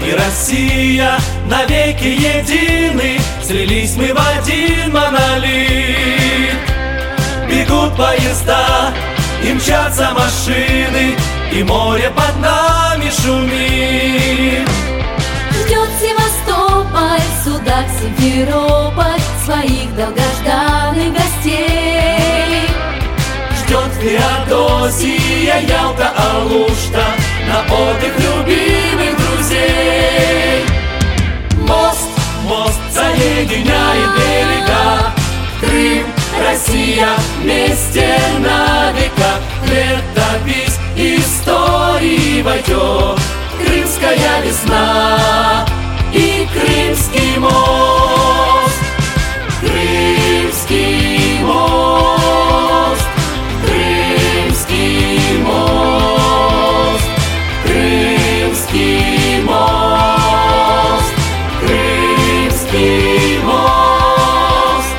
и Россия навеки едины, слились мы в один монолит. Бегут поезда и мчатся машины, и море под нами шумит. Ждет Севастополь, Судак, Симферополь своих долгожданных гостей. Ждет Феодосия, Ялта, Алушта на отдых любимых друзей. Мост, мост соединяет берега, Крым, Россия вместе на века. Летопись истории войдет крымская весна и Крымский мост. Крымский мост, Крымский мост, Крымский мост, Крымский мост.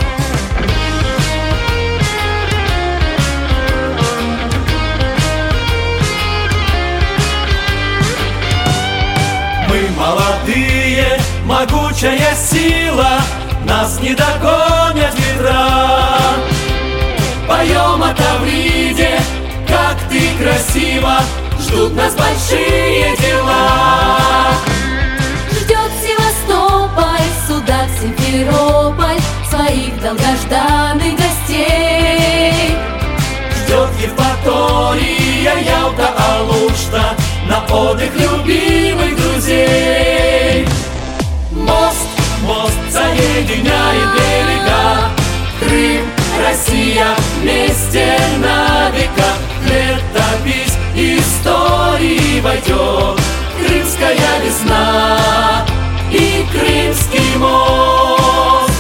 Мы молодые, могучая сила, нас не догонят ветра. Поем о Тавриде, как ты красиво, ждут нас большие дела. Ждет Севастополь, Судак, Симферополь своих долгожданных гостей. Ждет Евпатория, Ялта, Алушта на отдых любимых друзей. Мост, мост соединяет берега, Крым, Россия вместе на века. Летопись истории войдет крымская весна и Крымский мост.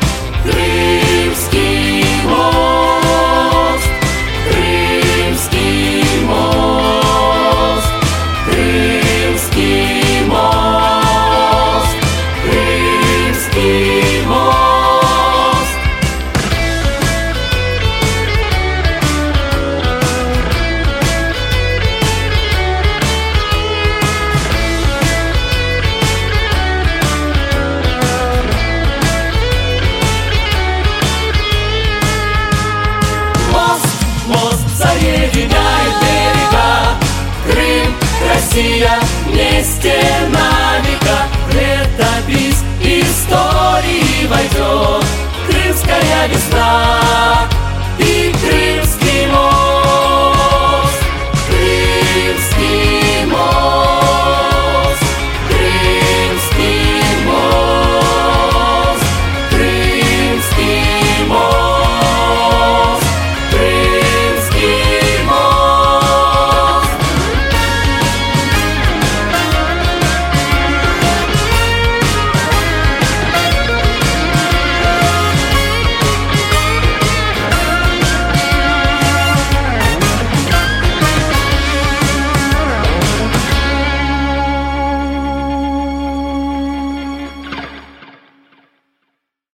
Крымский мост, Крымский мост, Крымский мост, Крымский мост. Мост соединяет берега, Крым, Россия вместе на века. Летопись истории войдет крымская весна.